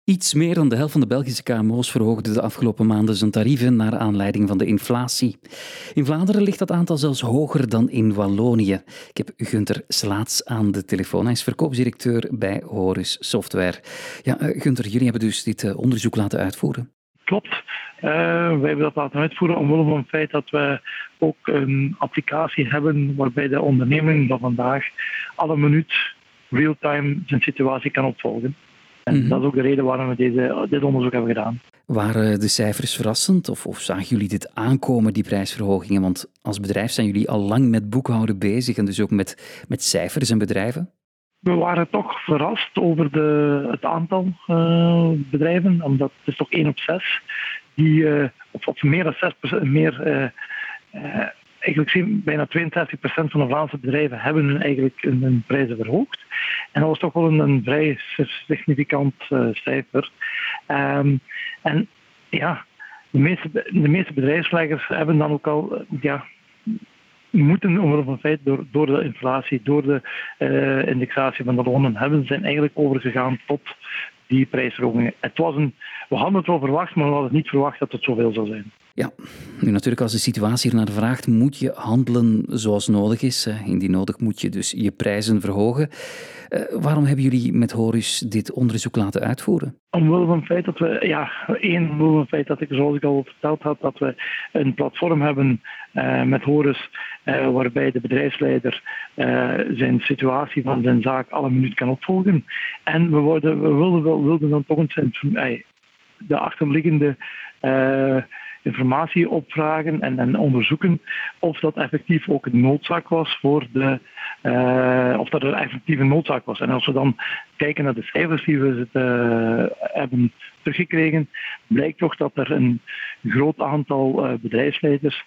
Iets meer dan de helft van de Belgische KMO's verhoogde de afgelopen maanden zijn tarieven naar aanleiding van de inflatie. In Vlaanderen ligt dat aantal zelfs hoger dan in Wallonië. Ik heb Gunther Slaats aan de telefoon. Hij is verkoopsdirecteur bij Horus Software. Ja, Gunther, jullie hebben dus dit onderzoek laten uitvoeren. Klopt. Wij hebben dat laten uitvoeren omwille van het feit dat we ook een applicatie hebben waarbij de onderneming van vandaag alle minuut real-time zijn situatie kan opvolgen. En dat is ook de reden waarom we dit onderzoek hebben gedaan. Waren de cijfers verrassend of zagen jullie dit aankomen, die prijsverhogingen? Want als bedrijf zijn jullie al lang met boekhouden bezig en dus ook met cijfers en bedrijven? We waren toch verrast over het aantal bedrijven, omdat het is toch 1 op 6 die, of meer dan 6%, eigenlijk bijna 62% van de Vlaamse bedrijven hebben eigenlijk hun prijzen verhoogd. En dat was toch wel een vrij significant cijfer. En ja, de meeste bedrijfsleggers hebben dan ook al moeten omwille van het feit, door de inflatie, door de indexatie van de lonen, zijn eigenlijk overgegaan tot die prijsverhogingen. We hadden het wel verwacht, maar we hadden niet verwacht dat het zoveel zou zijn. Ja, nu natuurlijk als de situatie ernaar vraagt, moet je handelen zoals nodig is. Indien nodig moet je dus je prijzen verhogen. Waarom hebben jullie met Horus dit onderzoek laten uitvoeren? Omwille van het feit dat omwille van het feit dat zoals ik al verteld had, dat we een platform hebben met Horus, waarbij de bedrijfsleider zijn situatie van zijn zaak alle minuut kan opvolgen. En we wilden dan toch de achterliggende informatie opvragen en onderzoeken of dat effectief ook een noodzaak was of dat er effectief een noodzaak was. En als we dan kijken naar de cijfers die we hebben teruggekregen, blijkt toch dat er een groot aantal bedrijfsleiders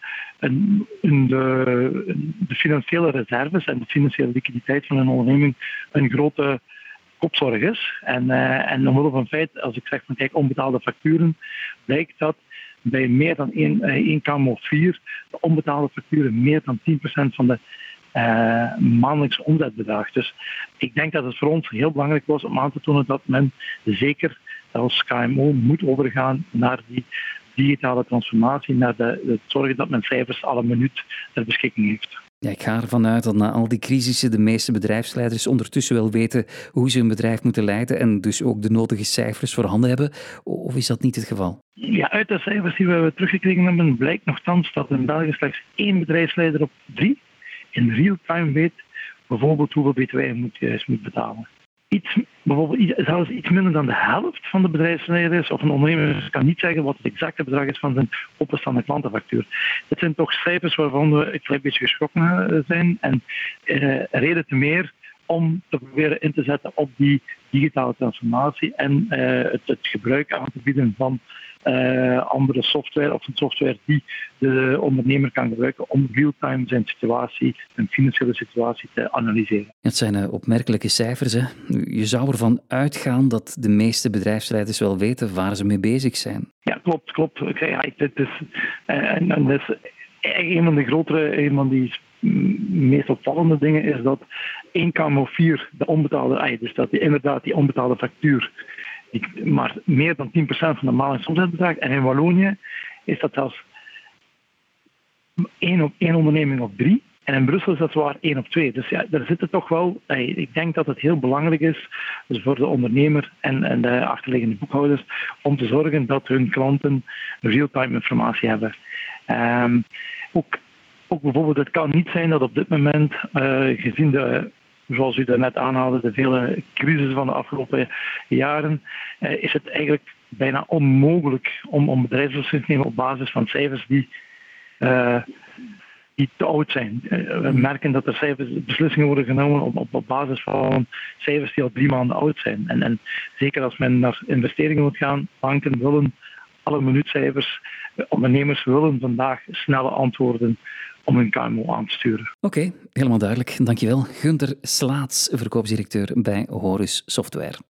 de financiële reserves en de financiële liquiditeit van een onderneming een grote kopzorg is. En omwille van het feit, als ik zeg van kijk, onbetaalde facturen, blijkt dat bij meer dan 1 KMO 4 de onbetaalde facturen meer dan 10% van de maandelijkse omzet bedraagt. Dus ik denk dat het voor ons heel belangrijk was om aan te tonen dat men zeker als KMO moet overgaan naar die digitale transformatie, naar het zorgen dat men cijfers alle minuut ter beschikking heeft. Ja, ik ga ervan uit dat na al die crisissen de meeste bedrijfsleiders ondertussen wel weten hoe ze hun bedrijf moeten leiden en dus ook de nodige cijfers voorhanden hebben. Of is dat niet het geval? Ja, uit de cijfers die we teruggekregen hebben blijkt nogthans dat in België slechts 1 bedrijfsleider op 3 in real-time weet bijvoorbeeld hoeveel btw hij juist moet betalen. Zelfs iets minder dan de helft van de bedrijfsleiders of een ondernemer kan niet zeggen wat het exacte bedrag is van zijn openstaande klantenfactuur. Dit zijn toch cijfers waarvan we een klein beetje geschrokken zijn en reden te meer om te proberen in te zetten op die digitale transformatie en het gebruik aan te bieden van andere software of een software die de ondernemer kan gebruiken om real-time zijn situatie, zijn financiële situatie te analyseren. Het zijn opmerkelijke cijfers. Hè? Je zou ervan uitgaan dat de meeste bedrijfsleiders wel weten waar ze mee bezig zijn. Ja, klopt. Dit is een van die meest opvallende dingen is dat 1 KMO 4 de onbetaalde, dus dat inderdaad die onbetaalde factuur maar meer dan 10% van de maandelijkse omzet bedraagt. En in Wallonië is dat zelfs 1 onderneming op 3. En in Brussel is dat zwaar 1 op 2. Dus ja, daar zit het toch wel. Ik denk dat het heel belangrijk is dus voor de ondernemer en de achterliggende boekhouders om te zorgen dat hun klanten real-time informatie hebben. Ook bijvoorbeeld, het kan niet zijn dat op dit moment, gezien zoals u daarnet aanhaalde, de vele crises van de afgelopen jaren, is het eigenlijk bijna onmogelijk om bedrijfsbeslissingen te nemen op basis van cijfers die te oud zijn. We merken dat er beslissingen worden genomen op basis van cijfers die al 3 maanden oud zijn. En zeker als men naar investeringen moet gaan, banken willen alle minuutcijfers, ondernemers willen vandaag snelle antwoorden om hun KMO aan te sturen. Oké, helemaal duidelijk. Dankjewel. Gunther Slaats, verkoopsdirecteur bij Horus Software.